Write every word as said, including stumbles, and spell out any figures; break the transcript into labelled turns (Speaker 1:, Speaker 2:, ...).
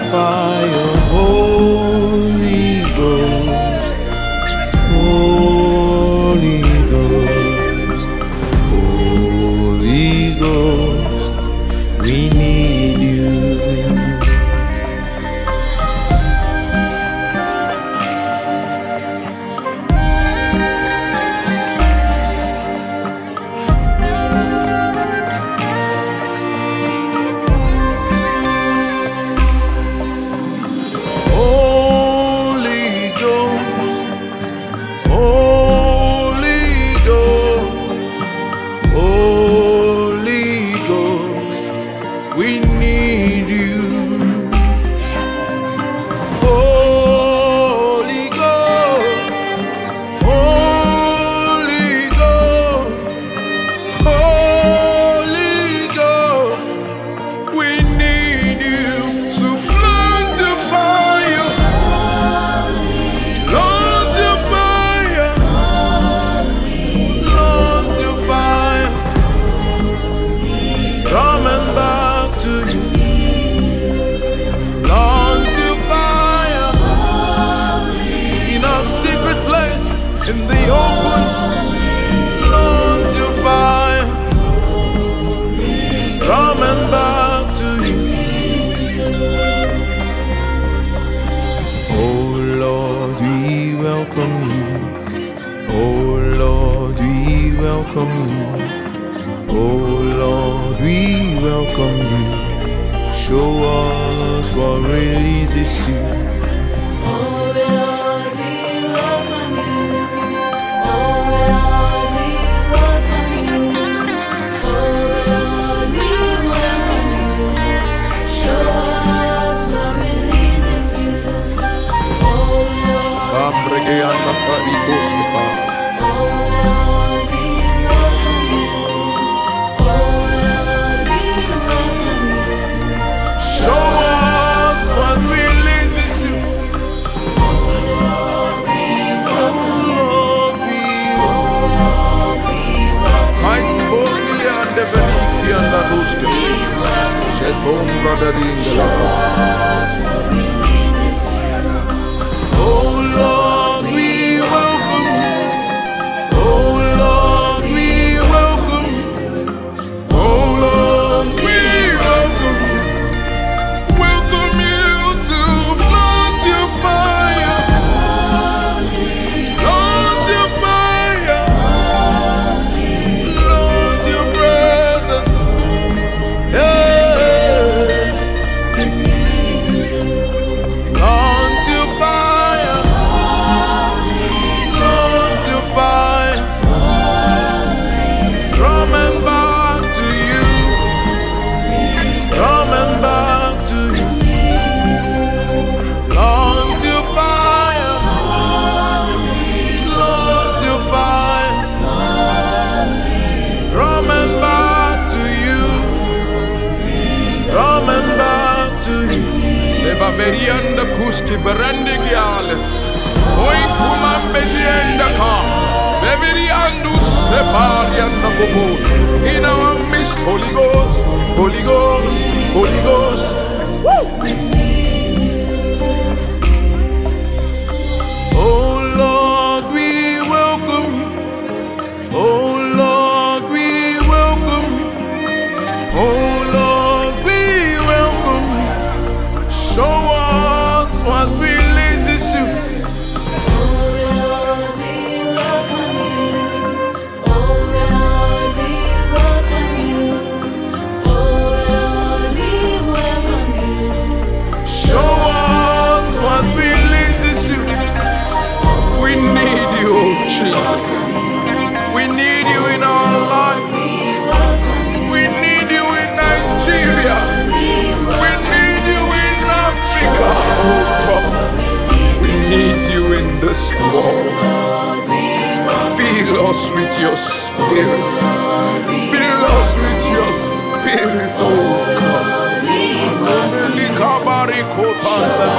Speaker 1: fire, Holy Ghost, Holy Ghost, Holy Ghost, we need you. We need you, Holy Ghost, Holy Ghost, Holy Ghost. We need you to flood the fire, Lord the fire, Lord the fire, coming back to you. Lord to fire in our secret place, in the open. Lord to fire, coming back to you. Oh Lord, we welcome you. Oh Lord, we welcome you. Oh Lord, we welcome you. Show us what releases you.
Speaker 2: Oh Lord, we welcome you. Oh Lord, we welcome you. Oh Lord, we welcome you. Show us what releases you. Oh Lord, we welcome you.
Speaker 1: Oh Lord, we welcome you. Oh Lord, we welcome you. Oh Lord, we welcome you. Welcome you to flood your fire, Lord your fire, Lord your presence. Yes. Lord your fire, Lord your fire, coming back to you, coming back to you. Lord your fire, Lord your fire, coming back to you, coming back to you.
Speaker 3: Leva verianda kuski berende giale. Oi kuman bedienda ka. Beveriandu separianda bobo. In our midst, Holy Ghost, Holy Ghost, Holy Ghost. Woo!
Speaker 1: Oh Lord, we welcome you. Oh Lord, we welcome you. Oh Lord, we welcome you. Show us what releases you.
Speaker 2: Oh Lord, we welcome you. Oh Lord, we welcome you. Oh Lord, we welcome you.
Speaker 1: Show us what releases you.
Speaker 3: We need you, oh Jesus. We need you in our lives. We need you in Nigeria. We need you in Africa, oh God. We need you in this world. Fill us with your spirit. Fill us with your spirit, oh God.